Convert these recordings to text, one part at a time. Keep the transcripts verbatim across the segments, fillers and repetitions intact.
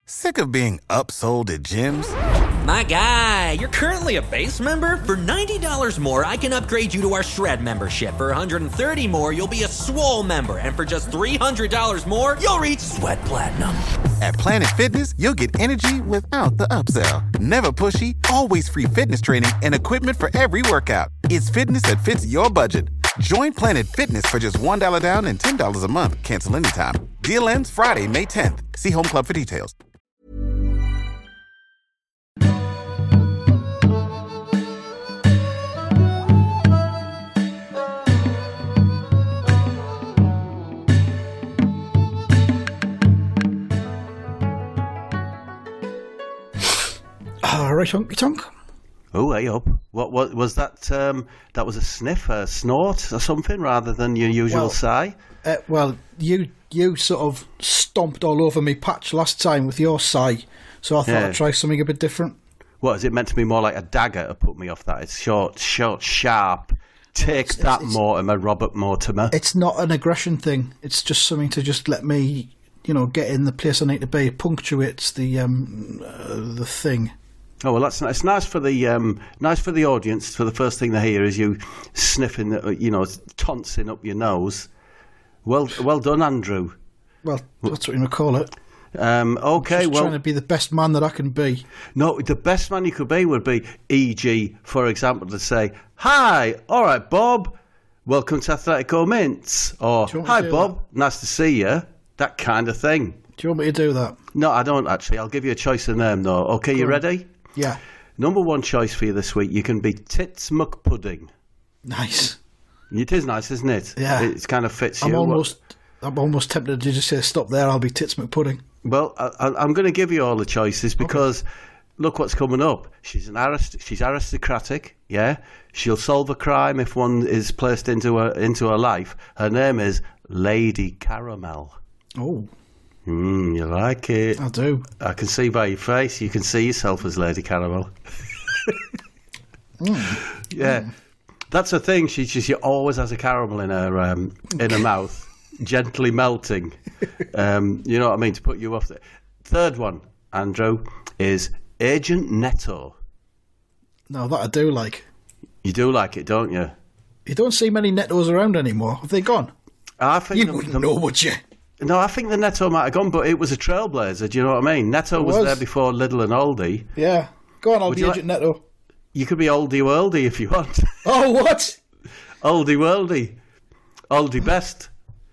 Sick of being upsold at gyms? My guy, you're currently a base member? For ninety dollars more, I can upgrade you to our Shred membership. For one hundred thirty dollars more, you'll be a Swole member. And for just three hundred dollars more, you'll reach Sweat Platinum. At Planet Fitness, you'll get energy without the upsell. Never pushy, always free fitness training and equipment for every workout. It's fitness that fits your budget. Join Planet Fitness for just one dollar down and ten dollars a month. Cancel anytime. Deal ends Friday, May tenth. See Home Club for details. All right, Hunky Tonk. Oh, hey up. What, what was that? Um, that was a sniff, a snort or something rather than your usual Well, sigh? Uh, well, you you sort of stomped all over me patch last time with your sigh, so I thought Yeah. I'd try something a bit different. What, is it meant to be more like a dagger to put me off that? It's short, short, sharp. Take It's- that, it's- Mortimer, Robert Mortimer. It's not an aggression thing. It's just something to just let me, you know, get in the place I need to be. It punctuates the um uh, the thing. Oh well, that's it's nice for the um, nice for the audience. For the first thing they hear is you sniffing, the, you know, tonsing up your nose. Well, well done, Andrew. Well, that's what you call it. Um, okay, Just well, trying to be the best man that I can be. no, the best man you could be would be, for example, for example, to say, "Hi, all right, Bob, welcome to Athletico Mints," or Do you want me "Hi, to do Bob, nice to see you." That kind of thing. Do you want me to do that? No, I don't actually. I'll give you a choice of name though. Okay, you on. ready? Yeah. Number one choice for you this week. You can be Tits McPudding. Nice. It is nice, isn't it? Yeah. It kind of fits I'm you. almost, I'm almost tempted to just say, "Stop there. I'll be Tits McPudding." Well, I, I, I'm going to give you all the choices because okay. Look what's coming up. She's an arist- She's aristocratic. Yeah, she'll solve a crime if one is placed into her into her life. Her name is Lady Caramel. Oh. Mm, you like it? I do. I can see by your face. You can see yourself as Lady Caramel. mm. Yeah, mm. That's the thing. She, she she always has a caramel in her um, in her mouth, gently melting. Um, you know what I mean? To put you off. The third one, Andrew, is Agent Netto. No, that I do like. You do like it, don't you? You don't see many Nettos around anymore. Have they gone? I think you the, wouldn't the, know, would you? No, I think the Netto might have gone, but it was a trailblazer. Do you know what I mean? Netto was. was there before Lidl and Aldi. Yeah, go on, I'll Would be you Agent like, Netto. You could be Aldi Worldy if you want. Oh, what? Aldi Worldy, Aldi Best,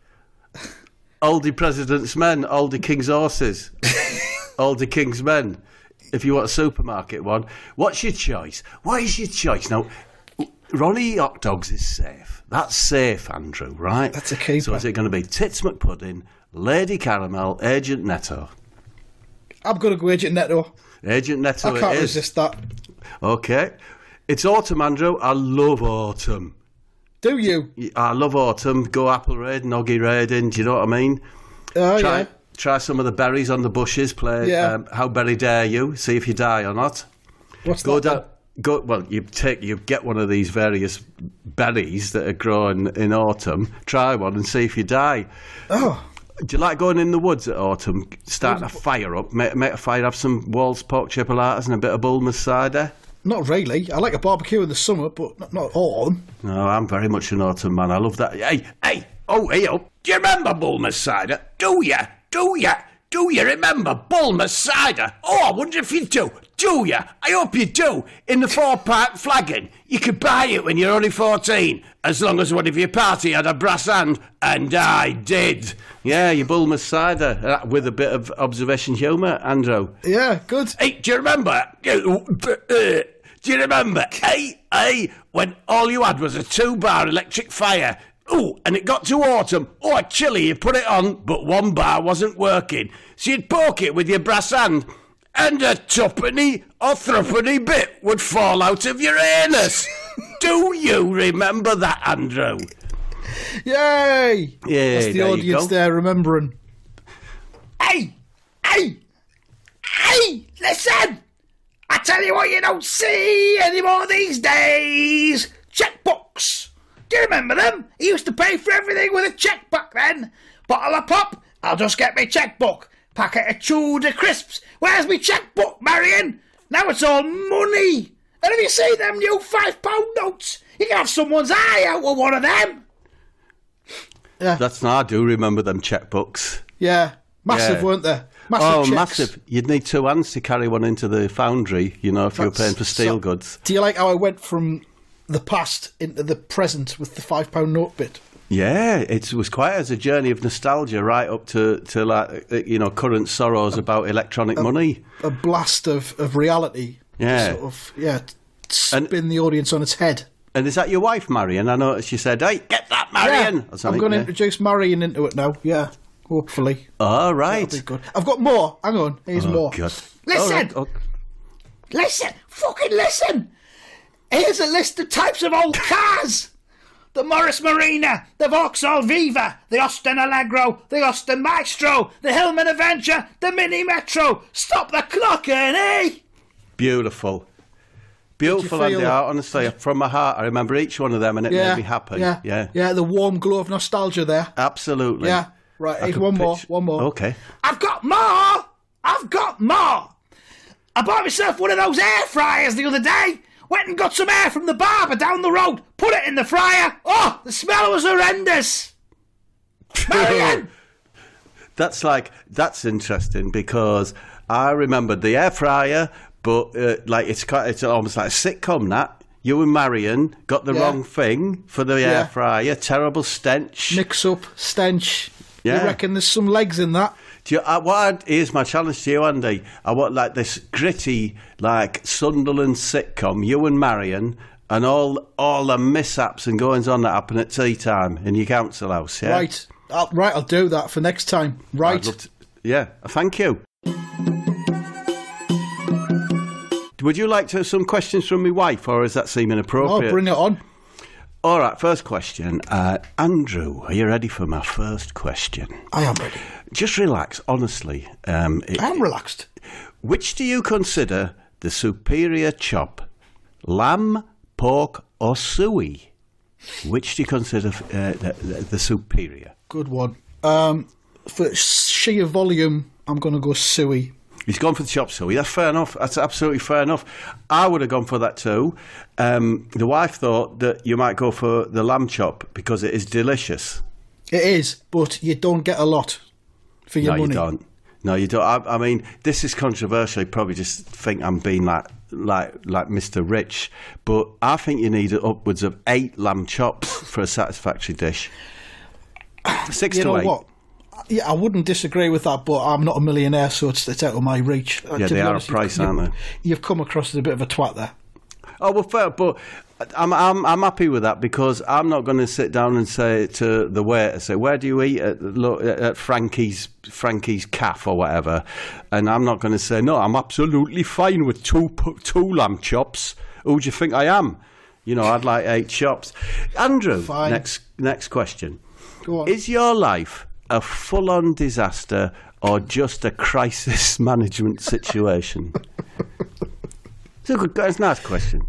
Aldi President's Men, Aldi King's Horses, Aldi King's Men. If you want a supermarket one, what's your choice? What is your choice? Now, Ronnie Hot Dogs is safe. That's safe, Andrew, right? That's a keeper. So is it going to be Tits McPudding, Lady Caramel, Agent Netto? I'm going to go Agent Netto. Agent Netto I can't it is. resist that. Okay. It's autumn, Andrew. I love autumn. Do you? I love autumn. Go apple raiding, noggy raiding. Do you know what I mean? Oh, try, yeah. Try some of the berries on the bushes. Play yeah. um, How Berry Dare You. See if you die or not. What's go that? Down, go well. You take you get one of these various berries that are growing in autumn. Try one and see if you die. Oh. Do you like going in the woods at autumn? Starting a fire up, make, make a fire, have some Wall's pork chipolatas and a bit of Bulmer's cider. Not really. I like a barbecue in the summer, but not, not autumn. No, I'm very much an autumn man. I love that. Hey, hey, oh, hey, oh. Do you remember Bulmer's cider? Do you? Do you? Do you remember Bulmer's cider? Oh, I wonder if you do. Do you? I hope you do. In the four-part flagon. You could buy it when you're only fourteen, as long as one of your party had a brass hand, and I did. Yeah, your Bulmer's cider, uh, with a bit of observation humour, Andrew. Yeah, good. Hey, do you remember? Do you remember? Hey, hey, when all you had was a two-bar electric fire. Oh, and it got to autumn. Oh, chilly, you put it on, but one bar wasn't working. So you'd poke it with your brass hand, and a tuppenny or threepenny bit would fall out of your anus. Do you remember that, Andrew? Yay! Yeah, that's the there audience there remembering. Hey! Hey! Hey! Listen! I tell you what you don't see anymore these days. Checkbooks. Do you remember them? He used to pay for everything with a cheque back then. Bottle of pop, I'll just get me chequebook. packet of Tudor crisps. Where's me checkbook, Marion? Now it's all money. And have you seen them new five pound notes? You can have someone's eye out with one of them. Yeah, That's I do remember them checkbooks. yeah, massive, Yeah. weren't they? Massive Oh, checks. massive. You'd need two hands to carry one into the foundry, you know, if you were That's- paying for steel so- goods. Do you like how I went from the past into the present with the five pound note bit? Yeah, it was quite as a journey of nostalgia right up to, to like, uh, you know, current sorrows about electronic money. A blast of, of reality. Yeah. Sort of, yeah, spin the audience on its head. And is that your wife, Marion? I noticed she said, hey, get that, Marion! Yeah, or I'm something, going to yeah. introduce Marion into it now. Yeah, hopefully. Oh, right. That'll be good. I've got more. Hang on. Here's Oh, more. God. Listen. All right, oh, Listen, fucking listen. Here's a list of types of old cars. The Morris Marina, the Vauxhall Viva, the Austin Allegro, the Austin Maestro, the Hillman Avenger, the Mini Metro. Stop the clock, Ernie. Beautiful. Beautiful, feel Andy. that- I, honestly, from my heart, I remember each one of them and it Yeah, made me happy. yeah, yeah. yeah. The warm glow of nostalgia there. Absolutely. Yeah. Right. I Here's could one more. pitch- One more. Okay. I've got more. I've got more. I bought myself one of those air fryers the other day. Went and got some air from the barber down the road. Put it in the fryer. Oh, the smell was horrendous. Marion! That's like, that's interesting because I remembered the air fryer, but uh, like it's quite, it's almost like a sitcom, that. You and Marion got the Yeah. wrong thing for the Yeah. air fryer. Terrible stench. Mix up, stench. Yeah. You reckon there's some legs in that? Do you, uh, what I'd- here's my challenge to you, Andy. I want like this gritty, like Sunderland sitcom, you and Marion, and all all the mishaps and goings on that happen at tea time in your council house. Yeah, Right. I'll, right. I'll do that for next time. Right. I'd love to, yeah, thank you. Would you like to have some questions from my wife, or does that seem Oh, inappropriate? bring it on. All right, first question. Uh, Andrew, are you ready for my first question? I am ready. Just relax, honestly. Um, it- I am relaxed. Which do you consider the superior chop? Lamb, pork, or suey? Which do you consider uh, the, the, the superior? Good one. Um, for sheer volume, I'm going to go suey. He's gone for the chop suey. That's fair enough. That's absolutely fair enough. I would have gone for that too. Um, the wife thought that you might go for the lamb chop because it is delicious. It is, but you don't get a lot for your no, money. you don't. No, you don't. I, I mean, this is controversial. You probably just think I'm being like, like, like Mister Rich, but I think you need upwards of eight lamb chops for a satisfactory dish. Six You to know eight. what? Yeah, I wouldn't disagree with that, but I'm not a millionaire, so it's, it's out of my reach. Uh, Yeah, to they be are a honest, you've- price, you've, aren't they? You've come across as a bit of a twat there. Oh well, fair, but I'm I'm I'm happy with that because I'm not going to sit down and say to the waiter, say, "Where do you eat at, look, at Frankie's Frankie's Cafe or whatever?" And I'm not going to say, "No, I'm absolutely fine with two pu- two lamb chops." Who do you think I am? You know, I'd like eight chops. Andrew, Fine. next next question: Go on. Is your life a full-on disaster or just a crisis management situation? It's a good, it's a nice question.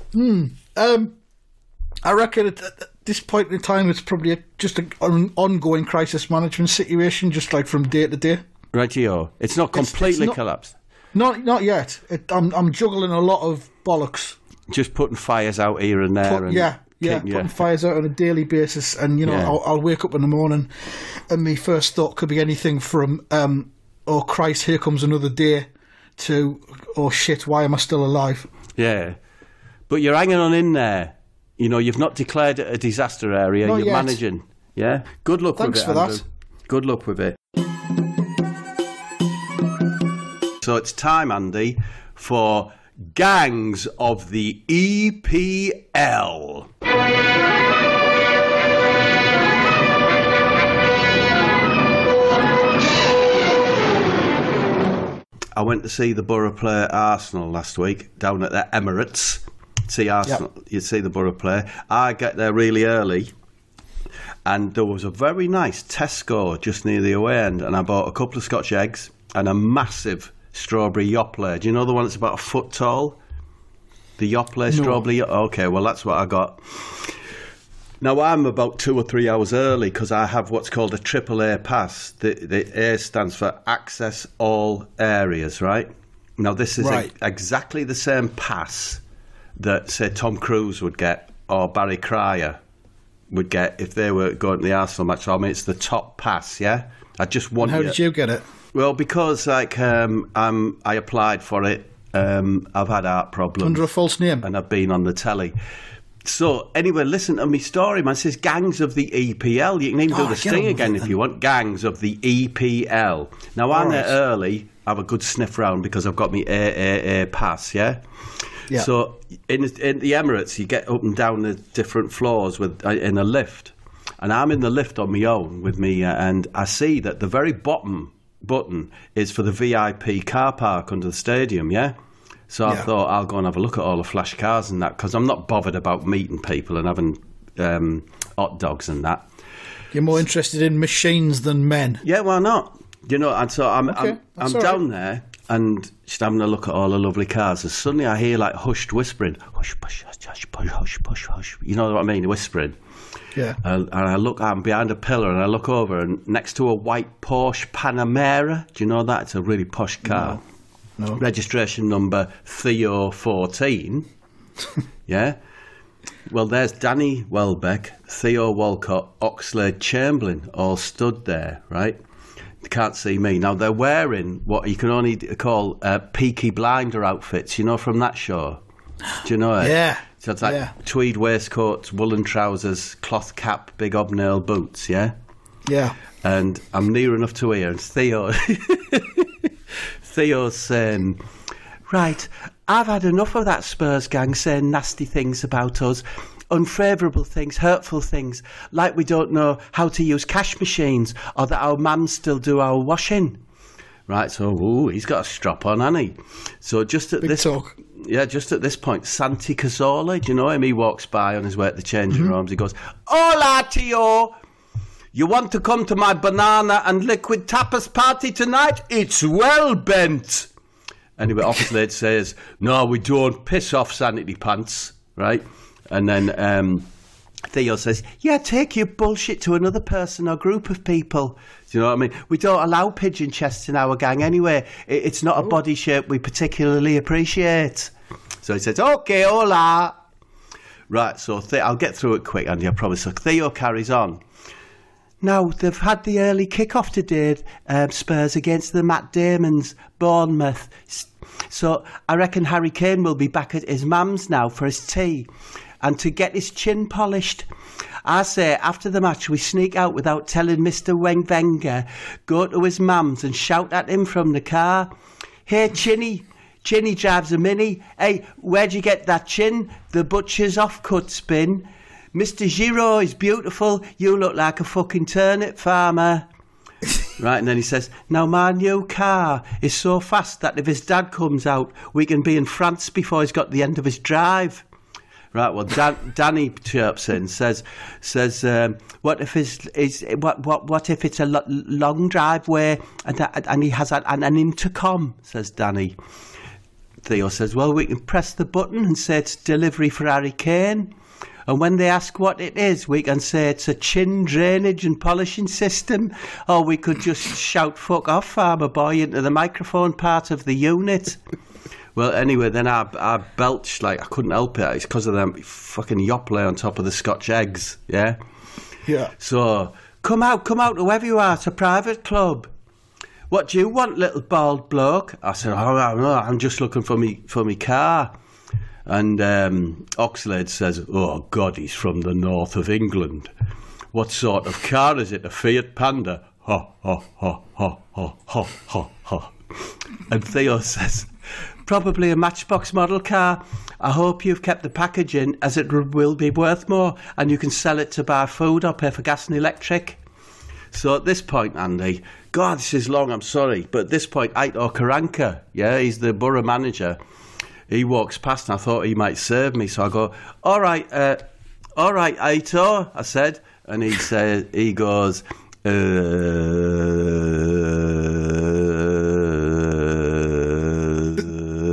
Um, I reckon at, at this point in time, it's probably a, just a, an ongoing crisis management situation, just like from day to day. Rightio. It's not It's- completely it's not- collapsed. Not not yet. It, I'm I'm juggling a lot of bollocks. Just putting fires out here and there. Put- and yeah, yeah, keep- putting fires out on a daily basis, and you know, Yeah. I'll, I'll wake up in the morning, and my first thought could be anything from, um, "Oh Christ, here comes another day," to, "Oh shit, why am I still alive?" Yeah. But you're hanging on in there. You know, you've not declared it a disaster area. Not you're yet. managing. Yeah. Good luck Thanks with it, for Andrew. that. Good luck with it. So it's time, Andy, for Gangs of the E P L. I went to see the Borough play Arsenal last week down at the Emirates. See Arsenal, you'd see the Borough play. I get there really early, and there was a very nice Tesco just near the away end, and I bought a couple of Scotch eggs and a massive strawberry Yoplait. Do you know the one that's about a foot tall? The Yoplait strawberry. Okay, well that's what I got. Now, I'm about two or three hours early because I have what's called a triple A pass. The, the A stands for Access All Areas, right? Now, this is Right. a, exactly the same pass that, say, Tom Cruise would get or Barry Cryer would get if they were going to the Arsenal match. I mean, it's the top pass, yeah? I just want How you... did you get it? Well, because, like, um, um, I applied for it. Um, I've had heart problems. Under a false name? And I've been on the telly. So, anyway, listen to me story, man. It says Gangs of the E P L. You can even Oh, do the get sting on with again it if then. you want. Gangs of the E P L. Now, I'm All there right. early. I have a good sniff round because I've got my A A A pass, yeah? Yeah. So, in, in the Emirates, you get up and down the different floors with uh, in a lift. And I'm in the lift on my own with me, uh, and I see that the very bottom button is for the V I P car park under the stadium, yeah? So I Yeah. thought I'll go and have a look at all the flash cars and that, because I'm not bothered about meeting people and having um, hot dogs and that. You're more interested in machines than men. Yeah, why not? You know, and so I'm Okay, I'm, I'm that's all down there and just having a look at all the lovely cars, and suddenly I hear like hushed whispering, hush, push, hush, hush, push, hush, push, hush. You know what I mean? Whispering. Yeah. And, and I look, I'm behind a pillar, and I look over, and next to a white Porsche Panamera. Do you know that? It's a really posh car. No. Registration number Theo fourteen. Yeah. Well, there's Danny Welbeck, Theo Walcott, Oxlade Chamberlain, all stood there, right? They can't see me. Now, they're wearing what you can only call uh, Peaky Blinder outfits, you know, from that show. Do you know it? Yeah. So it's like Yeah. tweed waistcoats, woolen trousers, cloth cap, big hobnail boots, yeah? Yeah. And I'm near enough to hear, and Theo, Theo's saying, right, I've had enough of that Spurs gang saying nasty things about us, unfavourable things, hurtful things, like we don't know how to use cash machines or that our mums still do our washing. Right, so, ooh, he's got a strap on, hasn't he? So just at Big this... talk. Yeah, just at this point, Santi Cazorla, do you know him? He walks by on his way to the changing rooms. He goes, "Hola, Tio. You want to come to my banana and liquid tapas party tonight? It's well bent." Anyway, Oxlade says, "No, we don't. Piss off, sanity pants." Right? And then um, Theo says, "Yeah, take your bullshit to another person or group of people." Do you know what I mean? We don't allow pigeon chests in our gang anyway. It, it's not a body shape we particularly appreciate. So he says, "Okay, hola." Right, so the- I'll get through it quick, Andy, I promise. So Theo carries on. Now, they've had the early kick-off today, um, Spurs against the Matt Damons, Bournemouth. So I reckon Harry Kane will be back at his mum's now for his tea and to get his chin polished. I say, after the match, we sneak out without telling Mister Weng Wenger, go to his mum's and shout at him from the car. "Hey, Chinny." Chinny drives a Mini. "Hey, where'd you get that chin? The butcher's off-cut spin. Mister Giro is beautiful. You look like a fucking turnip farmer." Right, and then he says, "Now my new car is so fast that if his dad comes out, we can be in France before he's got the end of his drive." Right, well, Dan, Danny chirps in, says, says, um, "What if his is what what what if it's a lo- long driveway and that, and he has a, an, an intercom?" Says Danny. Theo says, "Well, we can press the button and say it's delivery for Harry Kane. And when they ask what it is, we can say it's a chin drainage and polishing system. Or we could just shout 'fuck off, farmer boy' into the microphone part of the unit." Well, anyway, then I, I belched like I couldn't help it. It's because of them fucking yoplait on top of the Scotch eggs, yeah? Yeah. So, "Come out, come out, whoever you are, it's a private club. What do you want, little bald bloke?" I said, "Oh, no, I'm just looking for me for me car." And um, Oxlade says, "Oh, God, he's from the north of England. What sort of car is it, a Fiat Panda?" Ha, ha, ha, ha, ha, ha, ha, ha. And Theo says, "Probably a Matchbox model car. I hope you've kept the packaging, as it r- will be worth more, and you can sell it to buy food or pay for gas and electric." So at this point, Andy, God, this is long, I'm sorry, but at this point, Aitor Karanka, yeah, he's the borough manager, he walks past and I thought he might serve me, so I go, all right, uh, all right, Aitor, I said, and he said, he goes, uh,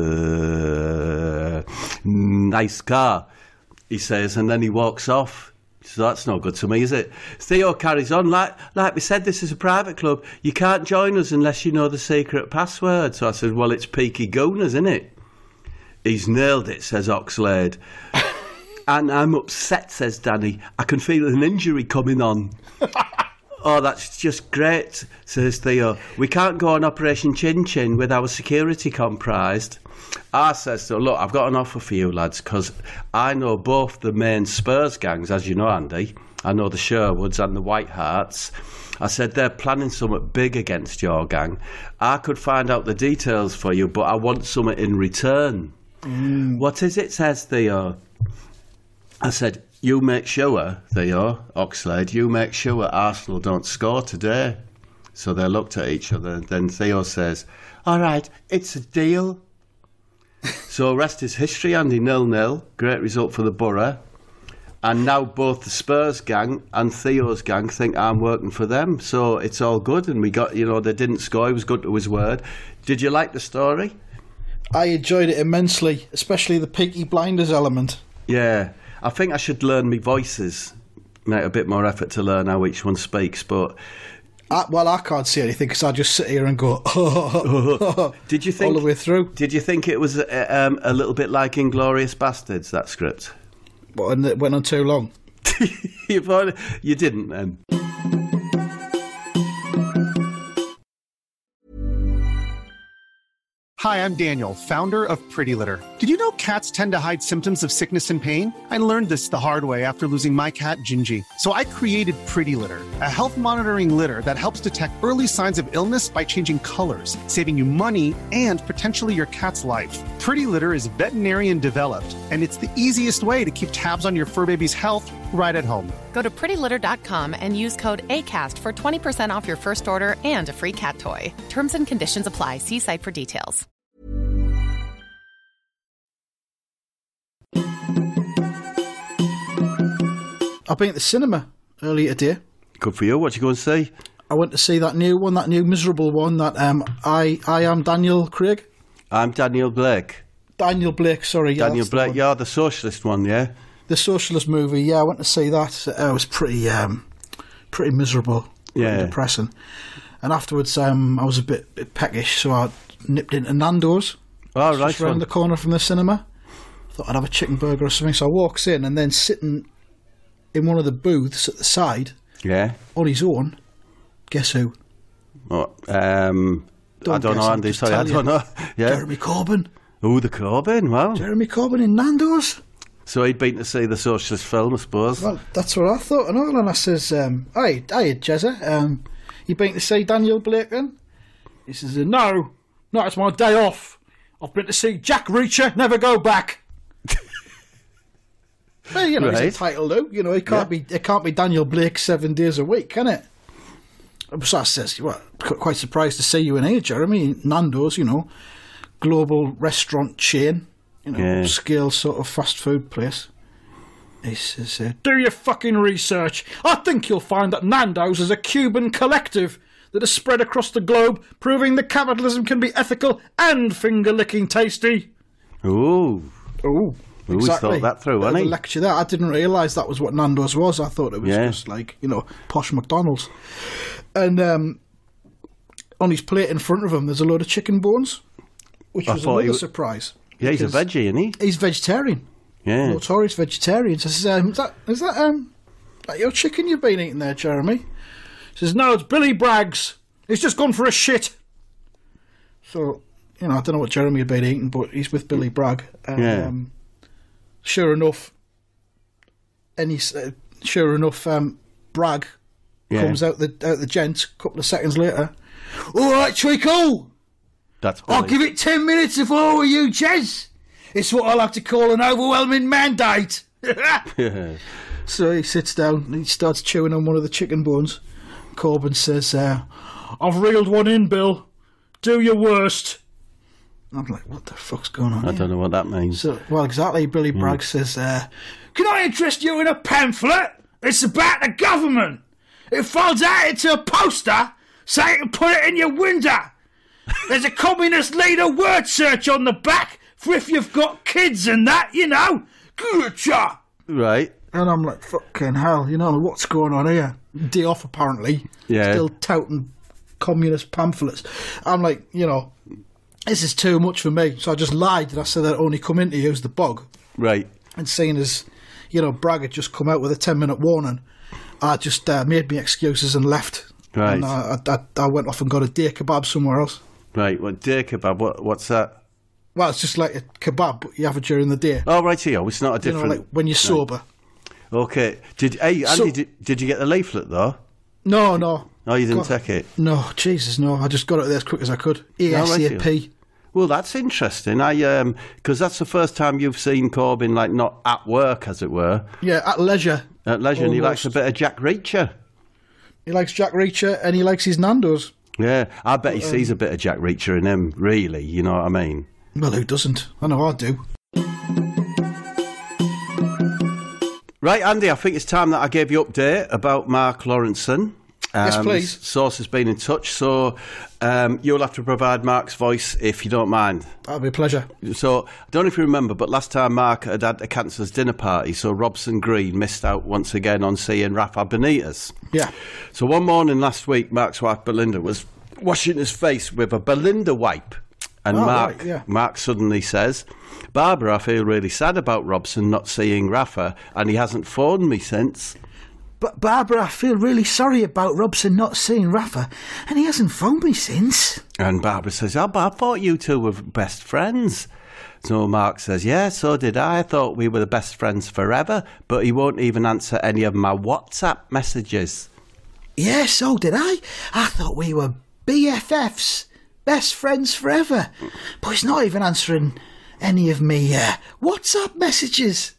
nice car, he says, and then he walks off. So that's not good to me, is it? Theo carries on. Like like we said, this is a private club. You can't join us unless you know the secret password. So I said, well, it's Peaky Gooners, isn't it? He's nailed it, says Oxlade. And I'm upset, says Danny. I can feel an injury coming on. Oh, that's just great, says Theo. We can't go on Operation Chin Chin with our security comprised. I says, so look, I've got an offer for you, lads, because I know both the main Spurs gangs, as you know, Andy. I know the Sherwoods and the White Harts. I said, they're planning something big against your gang. I could find out the details for you, but I want something in return. Mm. What is it, says Theo? I said, you make sure, Theo, Oxlade, you make sure Arsenal don't score today. So they looked at each other. Then Theo says, all right, it's a deal. So rest is history, Andy, nil-nil. Great result for the Borough. And now both the Spurs gang and Theo's gang think I'm working for them. So it's all good. And we got, you know, they didn't score. He was good to his word. Did you like the story? I enjoyed it immensely, especially the Peaky Blinders element. Yeah. I think I should learn me voices. Make a bit more effort to learn how each one speaks, but... I, well, I can't see anything because I just sit here and go... Did you think all the way through? Did you think it was a, um, a little bit like Inglourious Bastards, that script? What, and it went on too long? you, probably, you didn't then. Hi, I'm Daniel, founder of Pretty Litter. Did you know cats tend to hide symptoms of sickness and pain? I learned this the hard way after losing my cat, Gingy. So I created Pretty Litter, a health monitoring litter that helps detect early signs of illness by changing colors, saving you money and potentially your cat's life. Pretty Litter is veterinarian developed, and it's the easiest way to keep tabs on your fur baby's health right at home. Go to pretty litter dot com and use code ACAST for twenty percent off your first order and a free cat toy. Terms and conditions apply. See site for details. I've been at the cinema earlier today. Good for you. What you going to see? I went to see that new one, that new miserable one, that um, I I am Daniel Craig. I'm Daniel Blake. Daniel Blake, sorry. Yeah, Daniel Blake, yeah, the socialist one, yeah? The socialist movie, yeah, I went to see that. Uh, it was pretty um, pretty miserable, pretty yeah. depressing. And afterwards, um, I was a bit, bit peckish, so I nipped into Nando's. Oh, right. Just round the corner from the cinema. Thought I'd have a chicken burger or something, so I walks in, and then sitting in one of the booths at the side, yeah, on his own, guess who? Oh, um, don't I don't know, Andy. Sorry, I don't know. Yeah, Jeremy Corbyn. Oh, the Corbyn, wow. Jeremy Corbyn in Nando's. So he'd been to see the socialist film, I suppose. Well, that's what I thought and all, and I says, um, "Hey, hey, Jezza, um, you been to see Daniel Blake then?" He says, "No, no, it's my day off. I've been to see Jack Reacher, never go back." Well, you know, right. He's entitled to. You know, it can't yeah. be. It can't be Daniel Blake seven days a week, can it? So I says, "Well, quite surprised to see you in here, Jeremy. Nando's, you know, global restaurant chain, you know, yeah. scale sort of fast food place." He says, uh, "Do your fucking research. I think you'll find that Nando's is a Cuban collective that has spread across the globe, proving that capitalism can be ethical and finger-licking tasty." Ooh, ooh. Who's exactly. thought that through, hasn't he? Lecture there. I didn't realise that was what Nando's was. I thought it was yeah. just like, you know, posh McDonald's. And um, on his plate in front of him, there's a load of chicken bones, which I was another was... surprise. Yeah, he's a veggie, isn't he? He's vegetarian. Yeah. Notorious vegetarian. So I says, um, is that, is that, um, that your chicken you've been eating there, Jeremy? He says, "No, it's Billy Bragg's. He's just gone for a shit." So, you know, I don't know what Jeremy had been eating, but he's with Billy Bragg. And, yeah. Um, Sure enough, any uh, sure enough, um, Bragg yeah. comes out the out the gent a couple of seconds later. "All right, Treacle, that's I'll give it ten minutes if I were you, Jez. It's what I like to call an overwhelming mandate." yeah. So he sits down and he starts chewing on one of the chicken bones. Corbyn says, uh, "I've reeled one in, Bill. Do your worst." I'm like, what the fuck's going on I here? don't know what that means. So, well, exactly. Billy yeah. Bragg says, uh, "Can I interest you in a pamphlet? It's about the government. It folds out into a poster so you can put it in your window. There's a communist leader word search on the back for if you've got kids and that, you know. Good job." Right. And I'm like, fucking hell, you know, what's going on here? Day off, apparently. Yeah. Still touting communist pamphlets. I'm like, you know, this is too much for me. So I just lied and I said I'd only come in to use the bog. Right. And seeing as, you know, Bragg had just come out with a ten-minute warning, I just uh, made me excuses and left. Right. And I, I, I went off and got a day kebab somewhere else. Right, well, day kebab, what, what's that? Well, it's just like a kebab, but you have it during the day. Oh, right here, it's not a different... You know, like when you're sober. Right. Okay. Did hey, Andy, So- did, did you get the leaflet, though? No, no. Oh, you didn't God. take it? No, Jesus, no. I just got it there as quick as I could. ASAP. Well, that's interesting. I um, because that's the first time you've seen Corbyn, like, not at work, as it were. Yeah, at leisure. At leisure, and he likes Almost. a bit of Jack Reacher. He likes Jack Reacher and he likes his Nando's. Yeah, I bet he Um, sees a bit of Jack Reacher in him, really, you know what I mean? Well, who doesn't? I know I do. Right, Andy, I think it's time that I gave you update about Mark Lawrenson. Um, Yes, please. Source has been in touch, so um, you'll have to provide Mark's voice if you don't mind. That'll be a pleasure. So, I don't know if you remember, but last time Mark had had a cancer's dinner party, so Robson Green missed out once again on seeing Rafa Benitez. Yeah. So one morning last week, Mark's wife Belinda was washing his face with a Belinda wipe. And Oh, Mark, right, yeah. Mark suddenly says, Barbara, I feel really sad about Robson not seeing Rafa, and he hasn't phoned me since. But Barbara, I feel really sorry about Robson not seeing Rafa, and he hasn't phoned me since. And Barbara says, oh, but I thought you two were best friends. So Mark says, yeah, so did I. I thought we were the best friends forever, but he won't even answer any of my WhatsApp messages. Yeah, so did I. I thought we were B F Fs, best friends forever. But he's not even answering any of me uh, WhatsApp messages.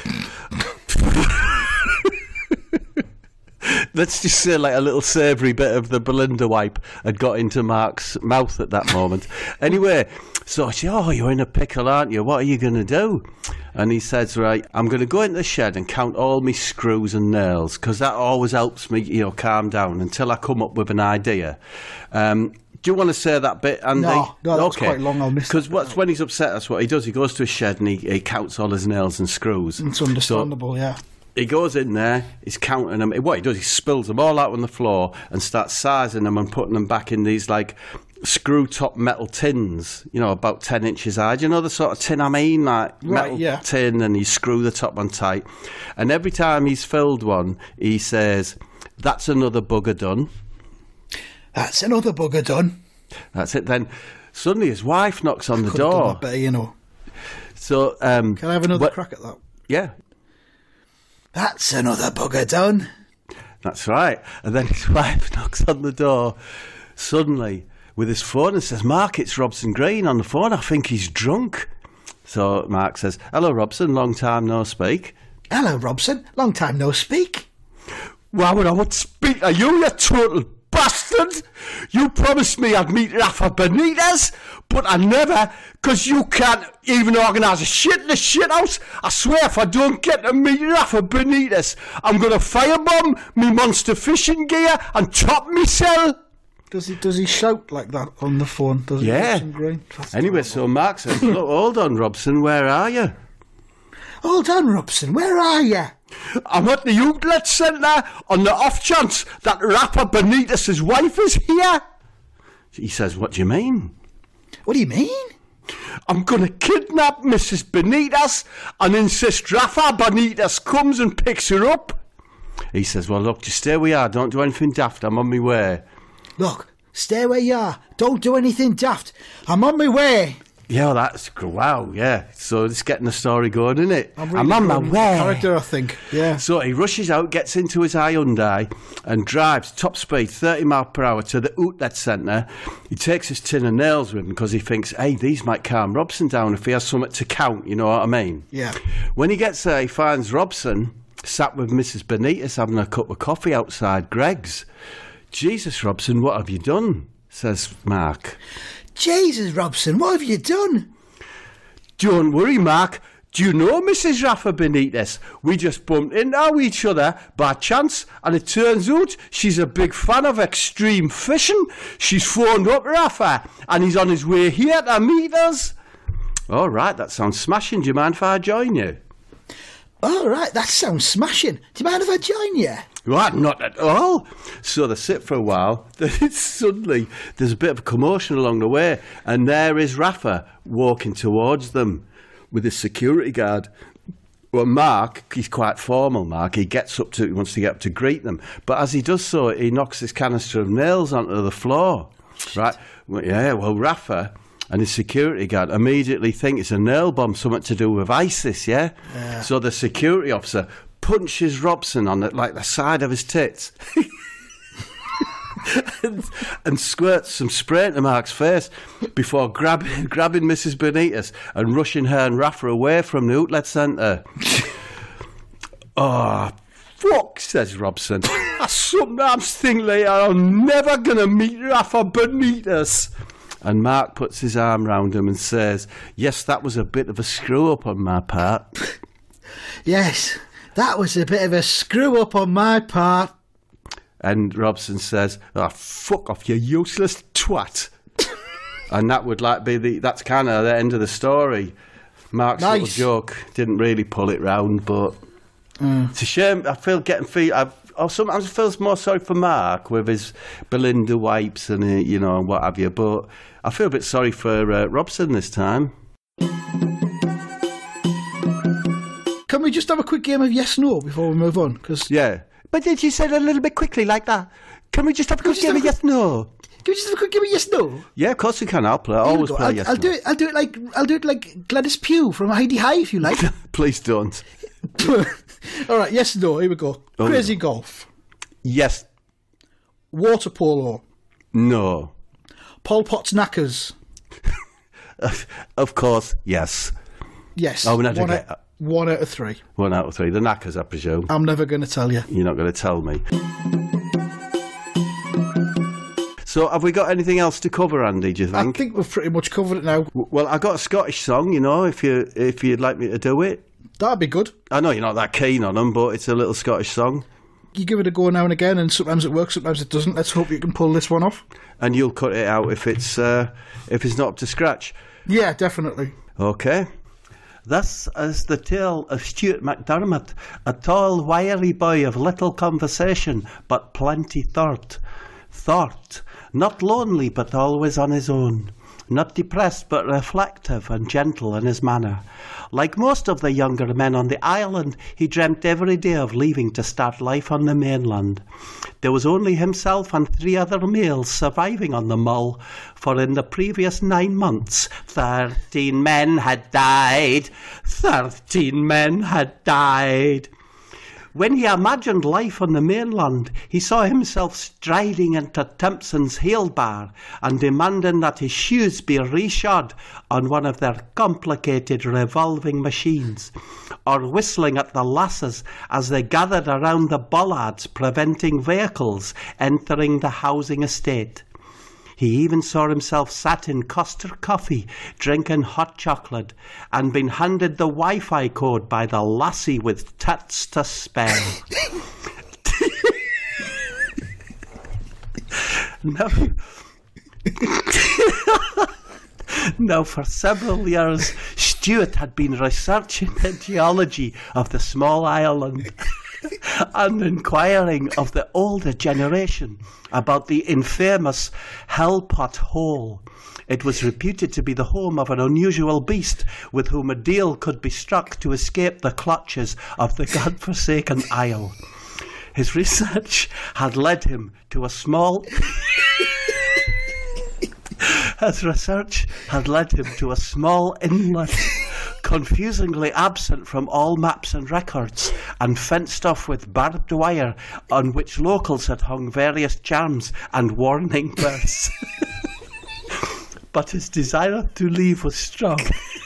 Let's just say like a little savoury bit of the Belinda wipe had got into Mark's mouth at that moment. Anyway, so she, oh, you're in a pickle, aren't you? What are you going to do? And he says, right, I'm going to go into the shed and count all my screws and nails, because that always helps me, you know, calm down until I come up with an idea. Um, do you want to say that bit, Andy? No, no, that was quite long, I'll miss Because that bit what's out. when he's upset, that's what he does. He goes to a shed and he, he counts all his nails and screws. It's understandable, yeah. He goes in there, he's counting them. What he does, he spills them all out on the floor and starts sizing them and putting them back in these, like, screw-top metal tins, you know, about ten inches high. Do you know the sort of tin I mean? Like, Right, metal yeah. tin, and you screw the top on tight. And every time he's filled one, he says, that's another bugger done. That's another bugger done. That's it. Then suddenly his wife knocks on the Could have done door. that better, you know. So, um... Can I have another what- crack at that? Yeah. That's another bugger done. That's right. And then his wife knocks on the door suddenly with his phone and says, Mark, it's Robson Green on the phone. I think he's drunk. So Mark says, hello, Robson, long time no speak. Hello, Robson. Long time no speak. Why would I want to speak to you, you total bastard? You promised me I'd meet Rafa Benitez, but I never, because you can't even organise a shit in the shit house. I swear if I don't get to meet Rafa Benitez, I'm going to firebomb me monster fishing gear and top me cell. Does he does he shout like that on the phone? Does he, Yeah. Robson Green? That's Anyway, so Mark says, look, hold on, Robson, where are you? Hold on, Robson. Where are you? I'm at the outlet centre on the off chance that Rafa Benitez's wife is here. He says, what do you mean? What do you mean? I'm going to kidnap Missus Benitez and insist Rafa Benitez comes and picks her up. He says, well, look, just stay where you are. Don't do anything daft. I'm on my way. Look, stay where you are. Don't do anything daft. I'm on my way. Yeah, well, that's wow, yeah. So it's getting the story going, isn't it? I'm, really I'm on my going with the way. Character, I think. Yeah. So he rushes out, gets into his Hyundai and drives top speed, thirty miles per hour, to the outlet centre. He takes his tin of nails with him because he thinks, hey, these might calm Robson down if he has something to count, you know what I mean? Yeah. When he gets there, he finds Robson sat with Missus Benitez having a cup of coffee outside Greg's. Jesus, Robson, what have you done? Says Mark. Jesus, Robson, what have you done? Don't worry, Mark. Do you know Missus Rafa Benitez? We just bumped into each other by chance, and it turns out she's a big fan of extreme fishing. She's phoned up Rafa, and he's on his way here to meet us. All right, that sounds smashing. Do you mind if I join you? All right, that sounds smashing. Do you mind if I join you? Right, not at all. So they sit for a while. Then suddenly there's a bit of a commotion along the way, and there is Rafa walking towards them with his security guard. Well, Mark, he's quite formal, Mark. He gets up to, he wants to get up to greet them. But as he does so, he knocks his canister of nails onto the floor. Right? Well, yeah, well, Rafa and his security guard immediately think it's a nail bomb, something to do with ISIS, yeah? yeah. So the security officer punches Robson on the, like the side of his tits and, and squirts some spray into Mark's face before grabbing, grabbing Missus Benitez and rushing her and Rafa away from the outlet centre. Oh, fuck, says Robson. I sometimes think later I'm never going to meet Rafa Benitez. And Mark puts his arm round him and says, yes, that was a bit of a screw-up on my part. Yes, that was a bit of a screw-up on my part. And Robson says, oh, fuck off, you useless twat. And that would like be the, that's kind of the end of the story. Mark's nice. Little joke didn't really pull it round, but mm. it's a shame. I feel getting feel. I've, oh, sometimes I feel more sorry for Mark with his Belinda wipes and uh, you know and what have you. But I feel a bit sorry for uh, Robson this time. Can we just have a quick game of yes no before we move on? Cause yeah, but did you say it a little bit quickly like that? Can we just have a quick game of yes no? Can we just have a quick game of yes no? Yeah, of course we can. I'll play. I always play I'll, yes I'll no. do it. I'll do it like I'll do it like Gladys Pugh from Heidi High if you like. Please don't. All right, yes no. Here we go. Oh, Crazy no. golf. Yes. Water polo. No. Pol Pot's knackers. Of course, yes. Yes. Oh, we're not one, doing out, one out of three. One out of three. The knackers, I presume. I'm never going to tell you. You're not going to tell me. So, have we got anything else to cover, Andy, do you think? I think we've pretty much covered it now. Well, I got a Scottish song, you know, if, you, if you'd like me to do it. That'd be good. I know you're not that keen on them, but it's a little Scottish song. You give it a go now and again, and sometimes it works, sometimes it doesn't. Let's hope you can pull this one off. And you'll cut it out if it's uh, if it's not up to scratch. Yeah, definitely. Okay. This is the tale of Stuart McDermott, a tall, wiry boy of little conversation, but plenty thought. Thought, not lonely, but always on his own. Not depressed, but reflective and gentle in his manner. Like most of the younger men on the island, he dreamt every day of leaving to start life on the mainland. There was only himself and three other males surviving on the Mull, for in the previous nine months, thirteen men had died. Thirteen men had died. When he imagined life on the mainland, he saw himself striding into Timpson's Hale Bar and demanding that his shoes be reshod on one of their complicated revolving machines, or whistling at the lasses as they gathered around the bollards preventing vehicles entering the housing estate. He even saw himself sat in Costa Coffee, drinking hot chocolate, and been handed the Wi-Fi code by the lassie with tits to spare. now, now, for several years, Stuart had been researching the geology of the small island and inquiring of the older generation about the infamous Hellpot Hole. It was reputed to be the home of an unusual beast with whom a deal could be struck to escape the clutches of the godforsaken isle. His research had led him to a small... His research had led him to a small inlet, confusingly absent from all maps and records, and fenced off with barbed wire on which locals had hung various charms and warning birds. But his desire to leave was strong.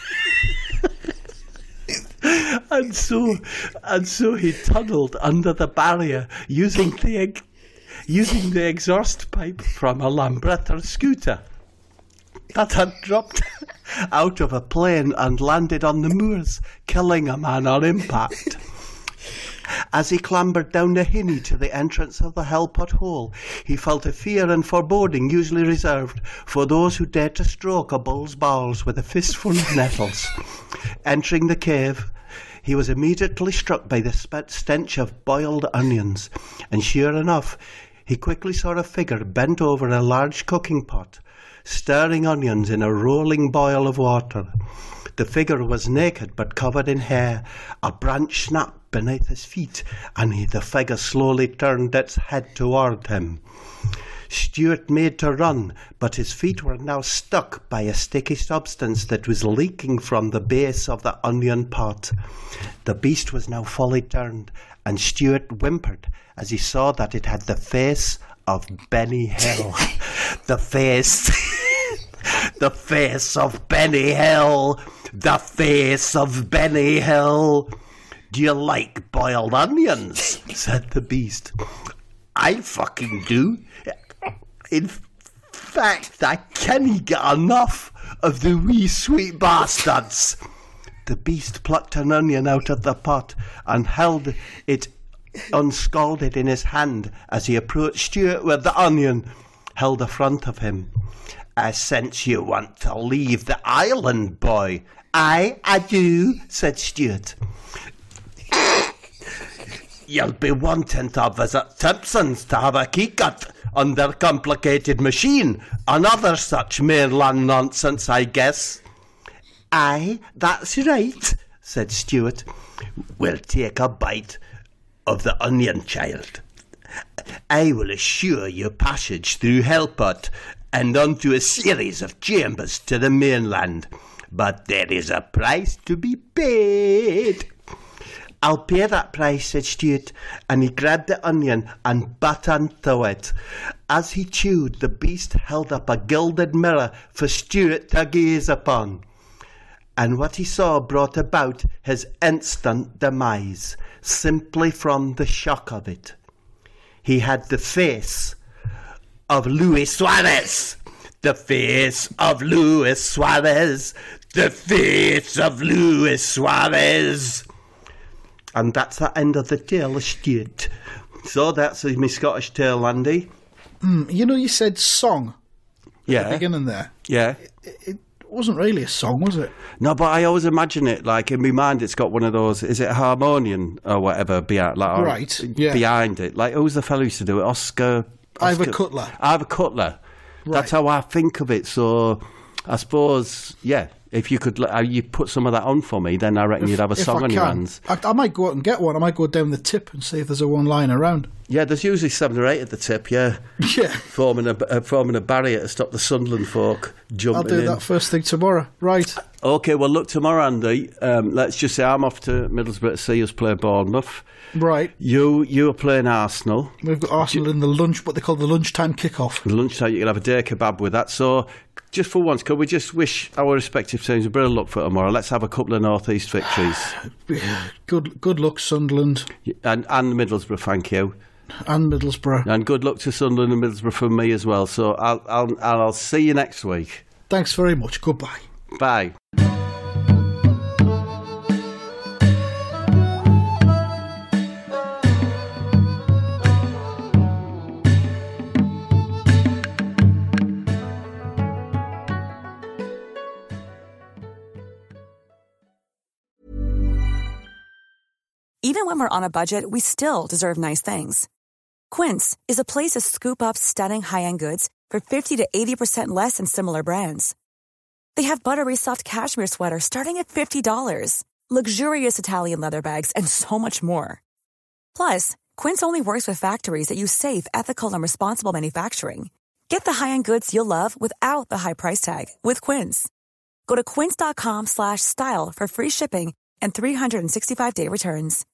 and so and so he tunnelled under the barrier using the using the exhaust pipe from a Lambretta scooter that had dropped out of a plane and landed on the moors, killing a man on impact. As he clambered down the hinny to the entrance of the Hellpot Hole, he felt a fear and foreboding usually reserved for those who dared to stroke a bull's bowels with a fistful of nettles. Entering the cave, he was immediately struck by the stench of boiled onions, and sure enough, he quickly saw a figure bent over a large cooking pot, stirring onions in a rolling boil of water. The figure was naked but covered in hair. A branch snapped beneath his feet, and he, the figure slowly turned its head toward him. Stuart made to run, but his feet were now stuck by a sticky substance that was leaking from the base of the onion pot. The beast was now fully turned, and Stuart whimpered as he saw that it had the face of Benny Hill. The face... the face of Benny Hill! The face of Benny Hill! "Do you like boiled onions?" said the beast. "I fucking do. In fact, I can't get enough of the wee sweet bastards." The beast plucked an onion out of the pot and held it unscalded in his hand as he approached Stuart with the onion held in front of him. "I sense you want to leave the island, boy." "Aye, I do," said Stuart. "You'll be wanting to visit Timpson's to have a keycut on their complicated machine and other such mainland nonsense, I guess." "Aye, that's right," said Stuart. "We'll take a bite of the onion, child. I will assure you passage through Hellpot and onto a series of chambers to the mainland. But there is a price to be paid." "I'll pay that price," said Stuart, and he grabbed the onion and bit into it. As he chewed, the beast held up a gilded mirror for Stuart to gaze upon. And what he saw brought about his instant demise, simply from the shock of it. He had the face of Luis Suarez. The face of Luis Suarez. The face of Luis Suarez. And that's the end of the tale of Stuart. So that's my Scottish tale, Andy. Mm, you know, you said song Yeah. at the beginning there. Yeah. It, it wasn't really a song, was it? No, but I always imagine it, like, in my mind it's got one of those, is it a harmonium or whatever, behind, like, or Right, yeah. behind it? Like, who's the fellow who used to do it? Oscar... Ivor Oscar Cutler. Ivor Cutler. Right. That's how I think of it. So, I suppose, yeah, if you could, uh, you put some of that on for me, then I reckon you'd have a If song I on your can. hands. I, I might go out and get one. I might go down the tip and see if there's a one lying around. Yeah, there's usually seven or eight at the tip, yeah. Yeah. Forming a, uh, forming a barrier to stop the Sunderland folk jumping I'll do in. that first thing tomorrow. Right. Okay, well, look, tomorrow, Andy, um, let's just say I'm off to Middlesbrough to see us play Bournemouth. Right. You you are playing Arsenal. We've got Arsenal in the lunch, what they call the lunchtime kickoff. Lunchtime, you can have a day kebab with that. So, just for once, could we just wish our respective teams a bit of luck for tomorrow? Let's have a couple of North East victories. Good good luck, Sunderland And, and Middlesbrough, thank you. and Middlesbrough. And good luck to Sunderland and Middlesbrough from me as well. So, I'll, I'll, I'll see you next week. Thanks very much. Goodbye. Bye. Even when we're on a budget, we still deserve nice things. Quince is a place to scoop up stunning high-end goods for fifty to eighty percent less than similar brands. They have buttery soft cashmere sweaters starting at fifty dollars, luxurious Italian leather bags, and so much more. Plus, Quince only works with factories that use safe, ethical, and responsible manufacturing. Get the high-end goods you'll love without the high price tag with Quince. Go to quince.com slash style for free shipping and three sixty-five day returns.